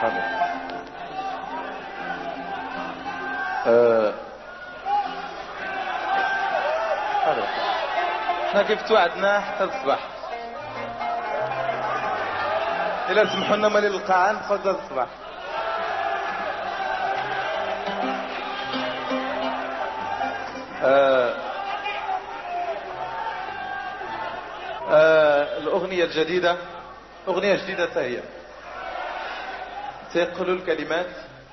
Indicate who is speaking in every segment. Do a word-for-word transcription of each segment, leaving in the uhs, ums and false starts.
Speaker 1: أه احنا كيف توعدنا حتى الصباح. إلا سمحوا لنا مالي القاعة نبقاو حتى الصباح. أه أه الأغنية الجديدة أغنية جديدة حتى هي تيقولوا الكلمات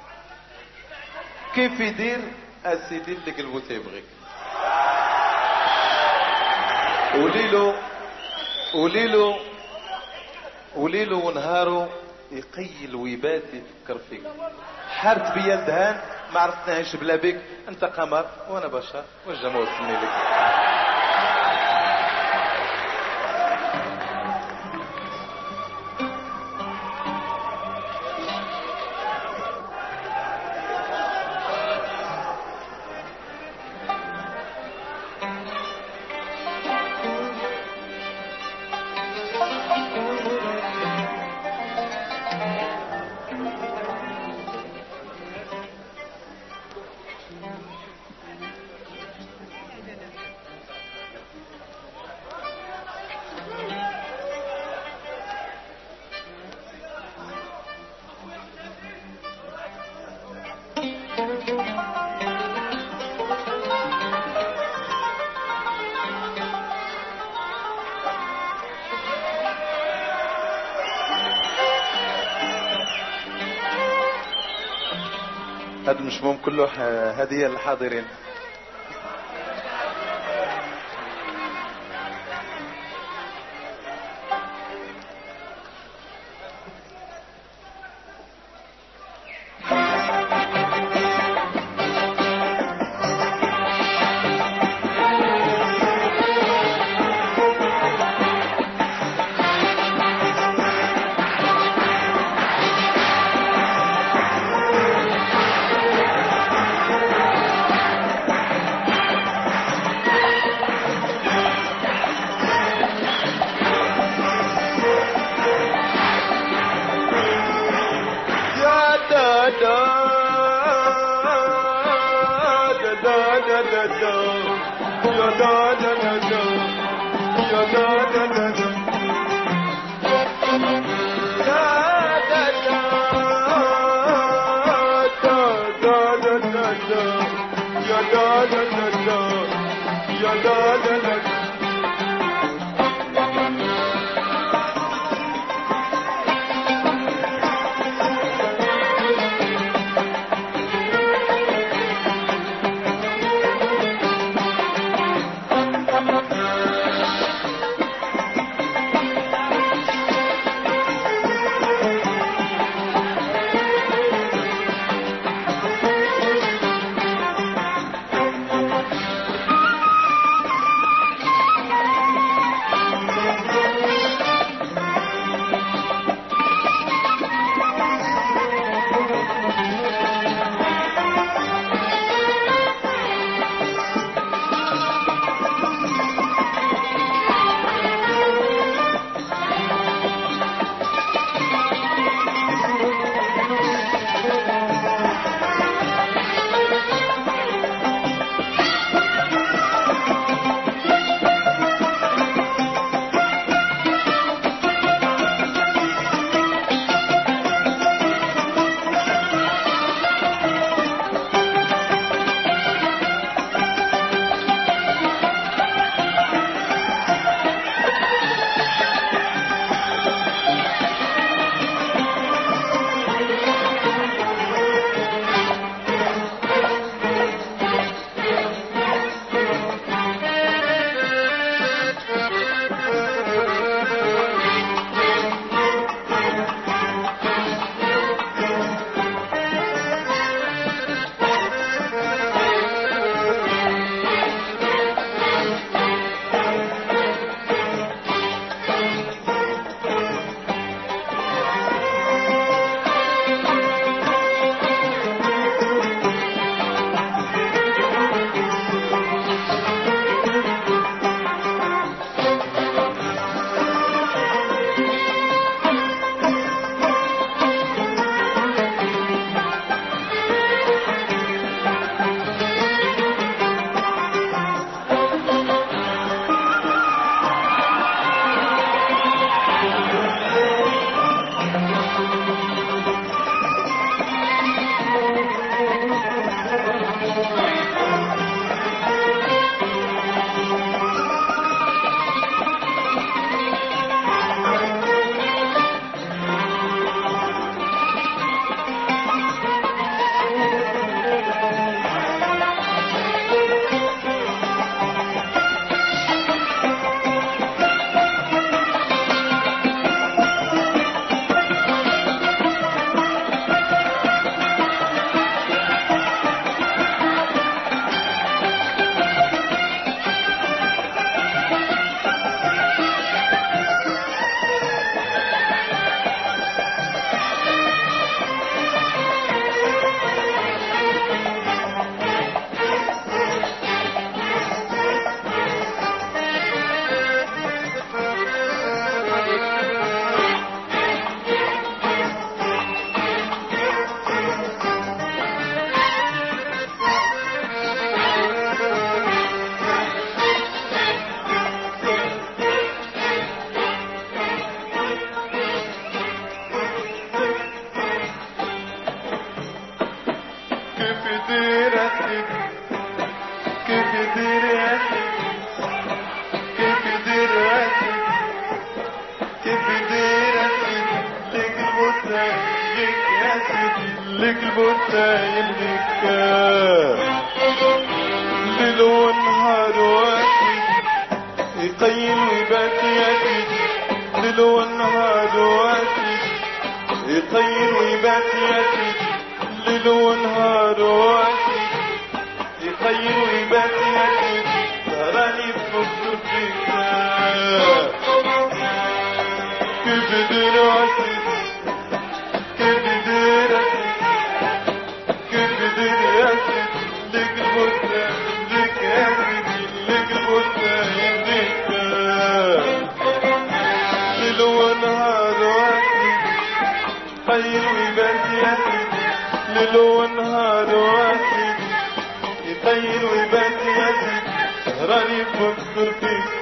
Speaker 1: كيف يدير اسيدي اللي قلبو تيبغيك. وليلو وليلو وليلو ونهارو يقيل ويبات يفكر فيك. حارت بيا الدهان ما عرفت نعيش بلا بيك. انت قمر وانا بشر والجمع وصلني لك. هذا المشموم كله هدية للحاضرين. يدير يا سيدي كيف يدير يا سيدي كيف يدير يا سيدي كيف يدير يا سيدي لك البوتاي لك يا سيدي لك البوتاي لك ليل ونهار واسيدي يقيم ويبات يا سيدي ليل ونهار واسيدي يقيم ويبات يا سيدي ليل ونهار واسيدي يقيم ويبات يا سيدي راني بفكر فيك كيف يدير يا سيدي كيف يدير يا سيدي كيف يدير يا سيدي لك البوتاي لك يا سيدي لك البوتاي لك ليل ونهار واسيدي يقيم ويبات يا سيدي ليل ونهار واسيدي يقيم ويبات يا سيدي راني بفكر فيك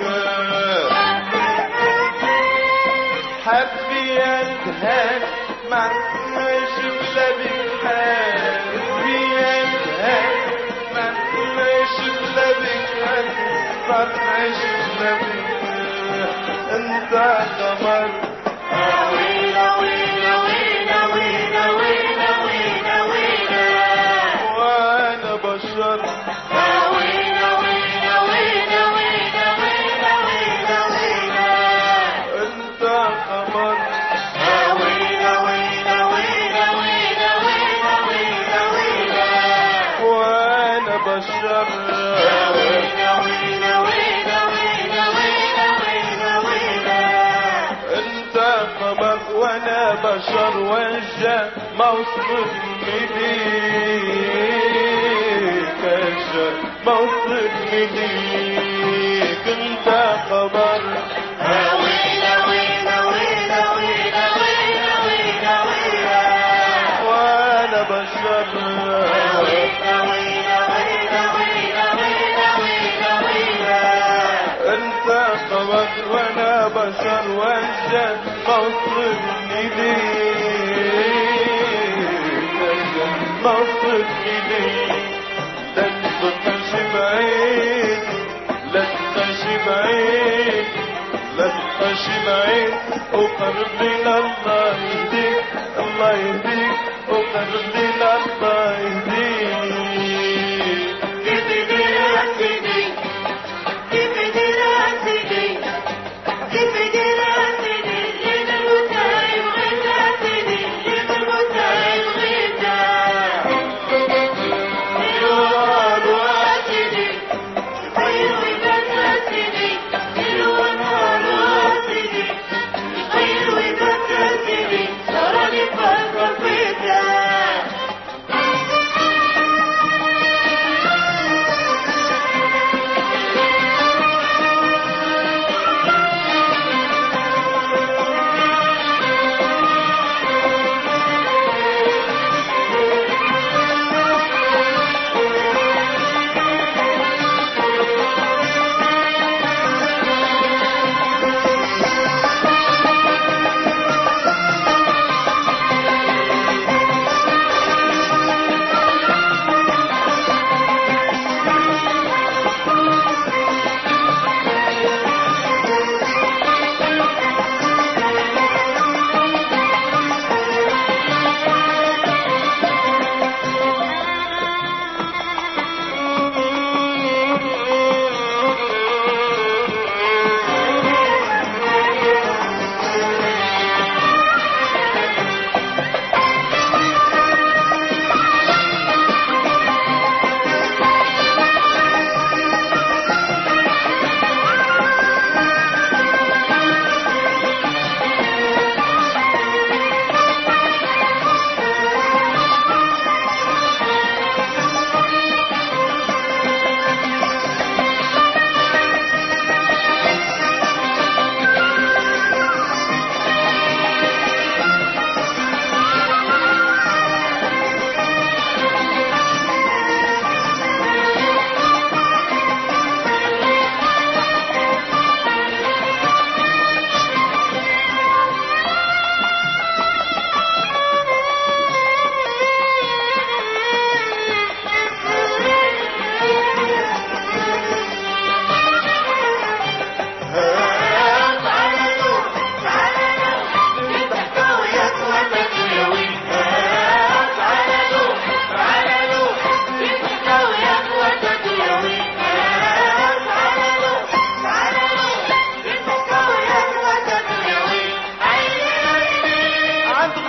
Speaker 1: حبي يا الدهان ما عرفناش بلا بك حال حبي يا الدهان ما عرفناش بلا بك حال ما عرفناش بلا بك انت قمر
Speaker 2: ويلا ويلا ويلا ويلا ويلا ويلا ويلا
Speaker 1: وانا بشر
Speaker 2: ويلا ويلا ويلا ويلا ويلا ويلا ويلا
Speaker 1: انت قمر
Speaker 2: ويلا ويلا ويلا ويلا ويلا ويلا ويلا
Speaker 1: وانا بشر
Speaker 2: ويلا ويلا ويلا ويلا ويلا ويلا ويلا
Speaker 1: انت قمر وانا بشر وجه ما وصلني ليك الجه ما وصلني ليك انت قمر
Speaker 2: ويلا ويلا ويلا ويلا ويلا ويلا ويلا
Speaker 1: وانا بشر
Speaker 2: ويلا ويلا ويلا ويلا ويلا ويلا ويلا
Speaker 1: انت قمر وانا بشر وجه ما وصلني ليك الجه ما وصلني ليك لا تبقاش بعيد لا تبقاش بعيد لا تبقاش بعيد وقرب لنا الله يهديك الله يهديك وقرب لنا الله يهديك
Speaker 2: كيف يدير يا سيدي كيف يدير يا سيدي كيف يدير يا سيدي لين البوتاي بغيت يا سيدي لين البوتاي بغيت ليل ونهار واسيدي يقيم ويبات يا سيدي ليل ونهار واسيدي يقيم ويبات يا سيدي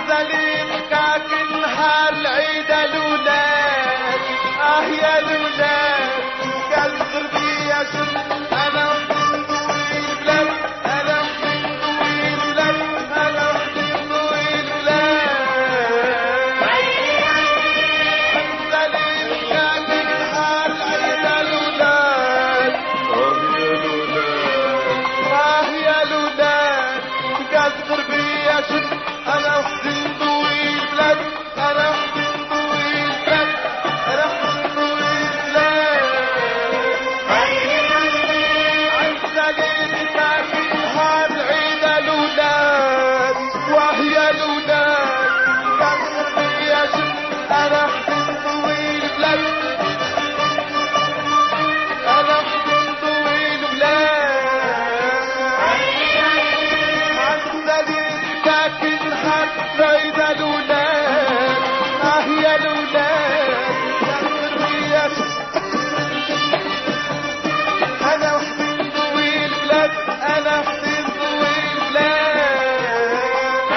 Speaker 1: غزالين كاك نهار العيد الولاد اه يا الولاد قال الغربية شد انا وحدي البلاد انا وحدي البلاد انا وحدي البلاد غزالين كاك نهار العيد الولاد اه يا الولاد قال الغربية شد انا وحدي نضوي البلاد انا وحدي نضوي البلاد انا وحدي نضوي البلاد عالسليم كافي نهار العيد الولاد وهي الولاد كان غربية شد انا وحدي نضوي البلاد انا وحدي نضوي البلاد عالسليم كافي نهار العيد الولاد اه يا الولاد كان غربية شد انا وحدي نضوي البلاد انا وحدي نضوي البلاد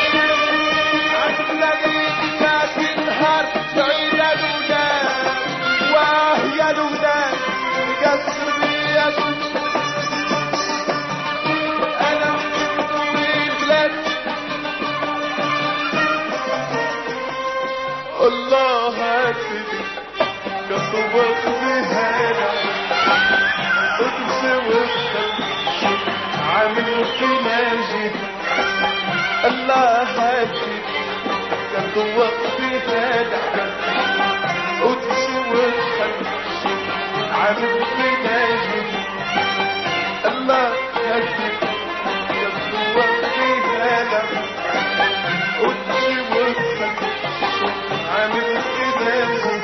Speaker 1: عالسليم كافي نهار العيد الولاد واه يا الولاد قد غربية شد انا وحدي نضوي البلاد الله سيدي كطبق بهذا وتمشي وتمشي عامل في ناجي الله سيدي كطبق بهذا وتمشي وتمشي عامل في ناجي الله سيدي كطبق بهذا وتمشي وتمشي عامل كدامي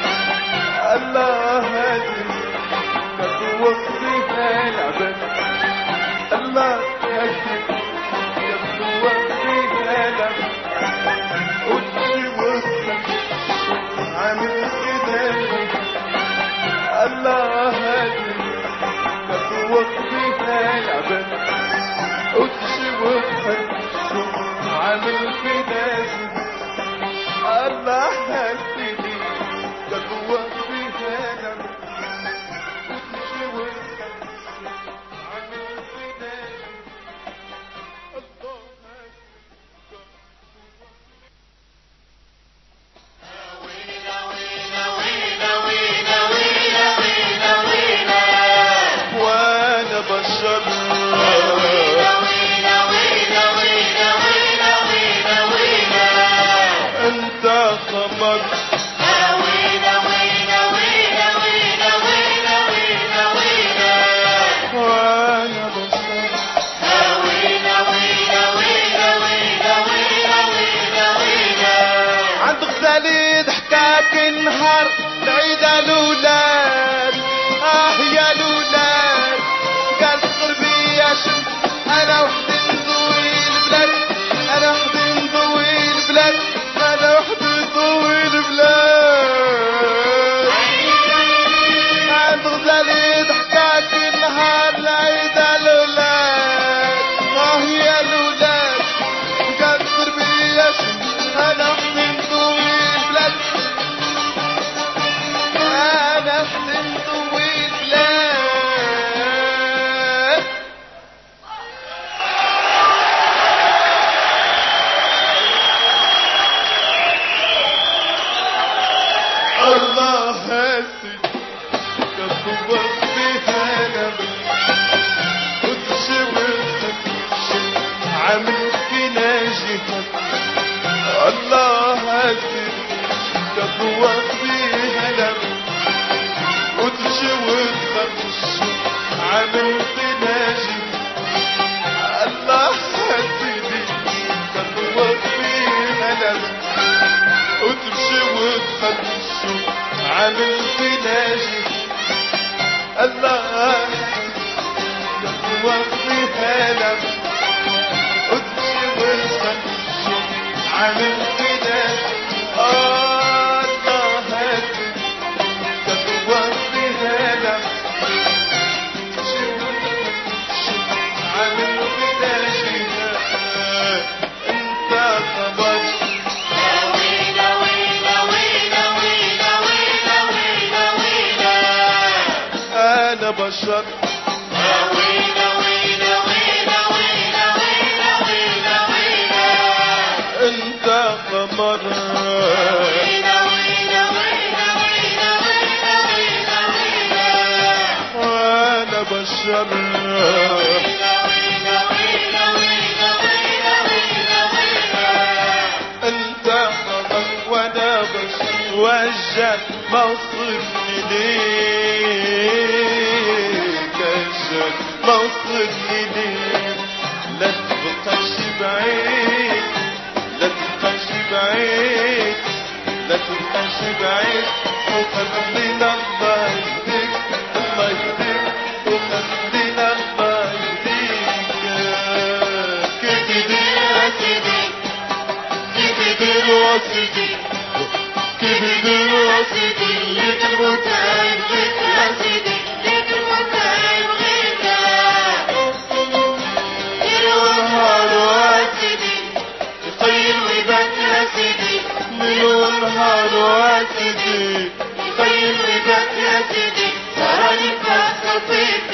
Speaker 1: الله هادي كتوق فيها العباد الله هادي كتوق فيها العباد وتمشي وتمشي عامل كدامي الله هادي كتوق فيها العباد وتمشي وتمشي عامل كدامي الله هديني كتوق فيها لما وتمشي وتمشي عامل فداك الله
Speaker 2: وينا وينا وينا وينا وينا وينا وينا
Speaker 1: وانا بشر
Speaker 2: وينا وينا وينا وينا وينا وينا وينا
Speaker 1: انت قمر
Speaker 2: وينا وينا وينا وينا وينا وينا وينا
Speaker 1: وانا بشر
Speaker 2: وينا وينا وينا وينا وينا وينا وينا
Speaker 1: عند غزالي ضحكاك النهار العيد الولاد اه يا الولاد قالت غربية شد انا وحدي نضوي البلاد انا وحدي نضوي البلاد انا وحدي نضوي البلاد عند غزالي ضحكاك النهار العيد الولاد اه يا الولاد قالت غربية شد انا وحدي نضوي البلاد انا وحدي نضوي البلاد الله هاتي كتبق بها نبي وتمشي وتمشي عامل في ناجيها الله هاتي كتبق بها نبي وتمشي وتمشي عامل في ناجيها الله هاتي كتبق بها نبي وتمشي وتمشي عامل في ناجي الله يطوق فيها لم وتمشي وتمشي عامل في ناجي الله هاتي يطوق فيها لم وتمشي وتمشي عامل في ناجي انت طبج وانا بشر
Speaker 2: ويلا ويلا ويلا ويلا ويلا ويلا ويلا
Speaker 1: انت قمر
Speaker 2: ويلا ويلا ويلا ويلا ويلا ويلا ويلا
Speaker 1: وانا بشر
Speaker 2: ويلا ويلا ويلا ويلا ويلا ويلا ويلا
Speaker 1: انت قمر وانا بشر وجه موصلني ليك وجه موصلني ليك لا تبقاش بعيد لا تبقاش بعيد لا تبقاش بعيد وخلينا الله يهديك الله يهديك وخلينا الله يهديك كيف يدير
Speaker 2: سيدي
Speaker 1: كيف يدير واسيدي كيف يدير واسيدي
Speaker 2: ليك المتعب ليك يا سيدي ليك المتعب غيرك ليل ونهار يا سيدي يطير ويبات يا سيدي
Speaker 1: ليل ونهار واسيدي
Speaker 2: يطير ويبات يا سيدي تراني فاكر فيك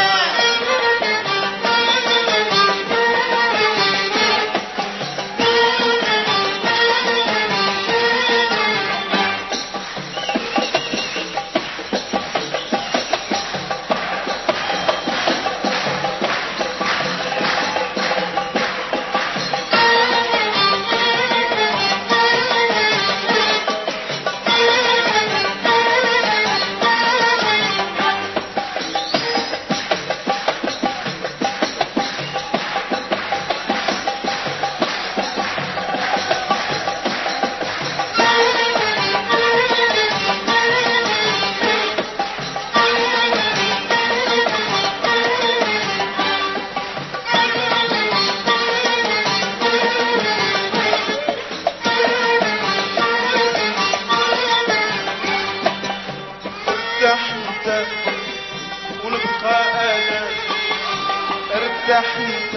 Speaker 1: ارتاح انت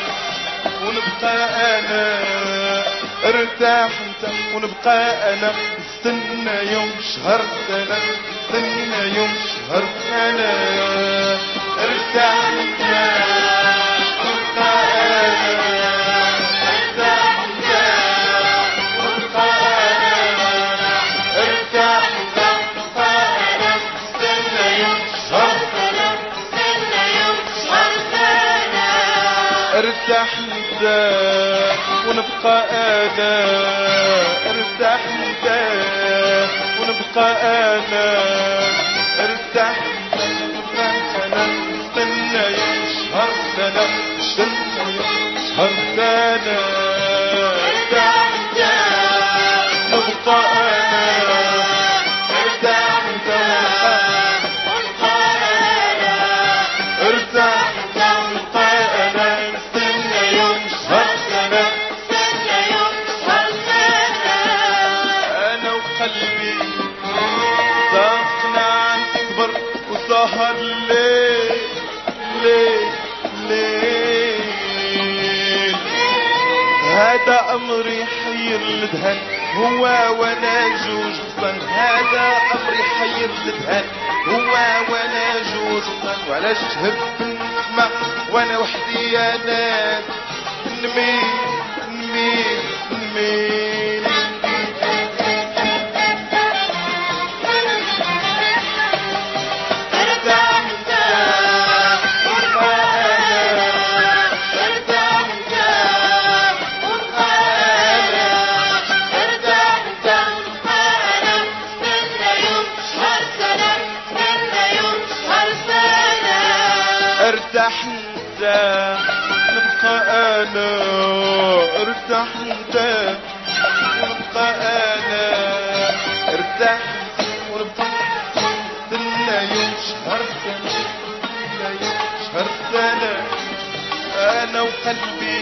Speaker 1: ونبقى انا ارتاح انت ونبقى انا استنى يوم شهر سنة استنى يوم شهر سنة ارتاح انت ونبقى انا ارتاح انت ونبقى انا ارتاح انت ونبقى انا استنى يوم شهر سنة
Speaker 2: استنى يوم شهر سنة
Speaker 1: ارتاح انت ونبقى انا ارتاح انت ونبقى انا ارتاح انت ونبقى انا استنى يوم شهر سنة استنى يوم شهر سنة ارتاح انت ونبقى انا ارتاح انت ونبقى انا ارتاح انت ونبقى انا استنى يوم شهر سنة
Speaker 2: استنى يوم شهر سنة
Speaker 1: انا وقلبي ساقنا عن صبر وسهر ليل ليل ليل هذا امري حير الذهن هو وانا جوج غصن هذا امري حير الذهن هو وانا جوج غصن وعلاش هب نسمع وانا وحدي يا ناس نميل نميل نميل
Speaker 2: ارتاح انت ونبقى انا ارتاح انت ونبقى انا ارتاح انت ونبقى انا استنى يوم شهر سنة استنى يوم شهر سنة
Speaker 1: ارتاح انت نبقى انا ارتاح انت ونبقى انا ارتاح ونبقى استنى يوم شهر سنة استنى يوم شهر سنة انا وقلبي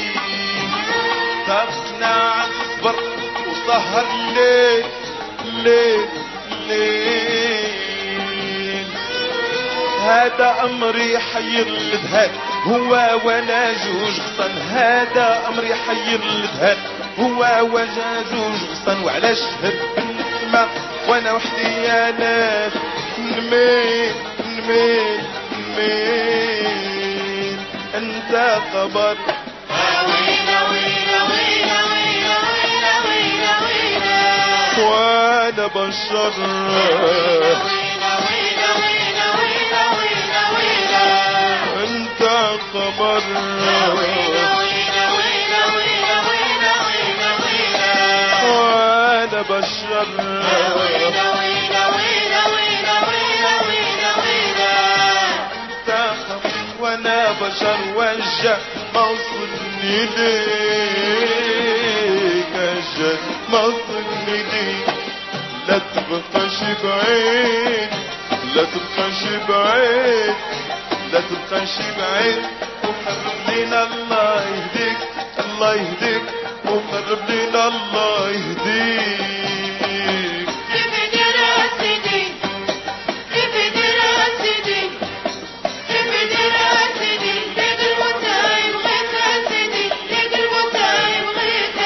Speaker 1: ساقنا عن صبر وسهر ليل ليل ليل هذا امري حير الذهان هو وانا جوج غصن هذا امري حير الذهان هو وانا جوج غصن وعلاش هب نسمع وانا وحدي يا ناس نميل نميل جميل انت خبر
Speaker 2: ويلا ويلا ويلا ويلا ويلا ويلا ويلا
Speaker 1: وانا بشر
Speaker 2: ويلا ويلا ويلا ويلا ويلا ويلا
Speaker 1: انت خبر
Speaker 2: ويلا ويلا ويلا ويلا ويلا ويلا ويلا
Speaker 1: وانا بشر
Speaker 2: ويلا ويلا ويلا ويلا ويلا ويلا ويلا
Speaker 1: انت خبر وانا بشر وجه ما وصلني ليك اجل ما وصلني ليك لا تبقاش بعيد لا تبقاش بعيد لا تبقاش بعيد وقرب لينا الله يهديك الله يهديك وقرب لينا الله يهديك
Speaker 2: كيف دير سيدي كيف دير سيدي كيف دير سيدي ليك المتاع بغيت سيدي ليك المتاع بغيت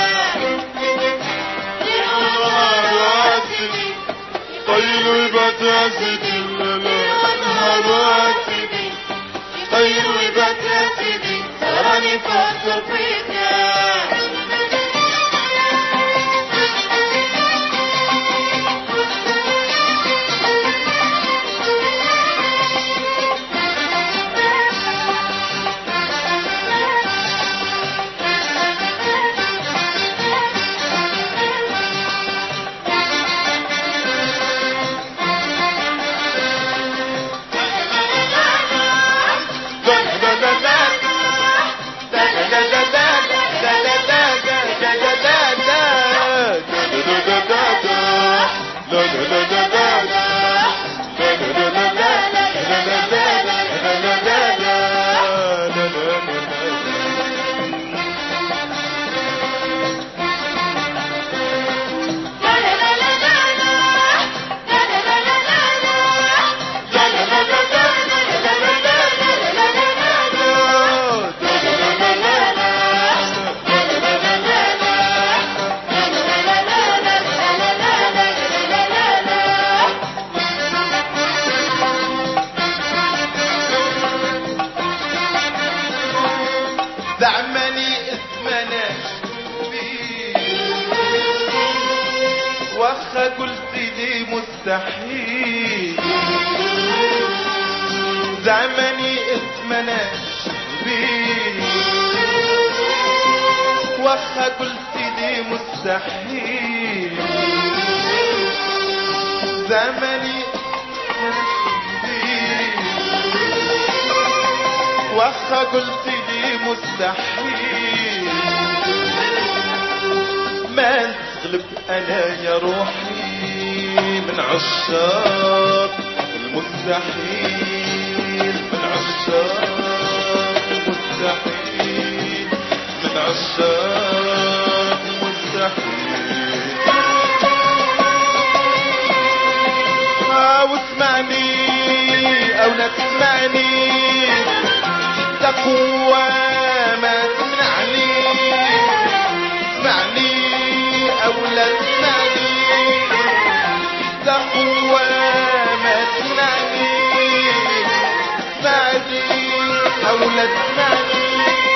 Speaker 2: يا سيدي
Speaker 1: طيبة يا سيدي النهار
Speaker 2: سيدي طيبك يا سيدي تراني فكر فيك
Speaker 1: زعمني اسمنا واخا قلت لي مستحيل زعمني اسمنا واخا قلت لي مستحيل زعمني واخا قلت لي مستحيل ما نتغلب انا يا روحي من عشاق المستحيل من عشاق المستحيل من عشاق المستحيل آه واسمعني او لا تسمعني تقوى ما تمنعني اسمعني او لا تسمعني تقوى ما تمنعني اسمعني او لا تسمعني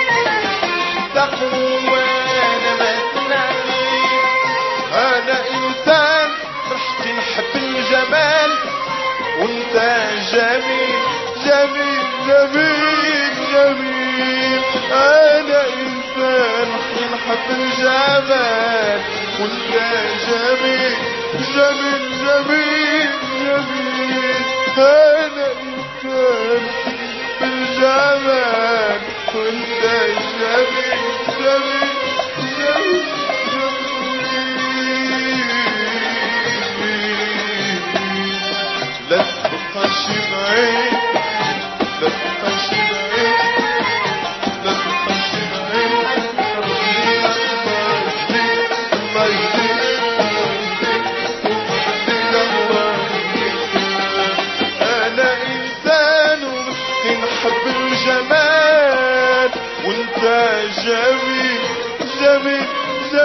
Speaker 1: تقوى ما تمنعني انا انسان رحتي نحب الجمال وانت جميل جميل جميل جميل انا انسان نحب الجمال وانت جميل جميل جميل جميل انا انسان بالجمال وانت جميل جميل جميل جميل لا تبقاش بعيد لا تبقاش بعيد لا تبقاش بعيد الله يهديك الله يهديك انا انسان ومسكين حب الجمال وانت جميل جميل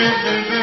Speaker 2: الدنيا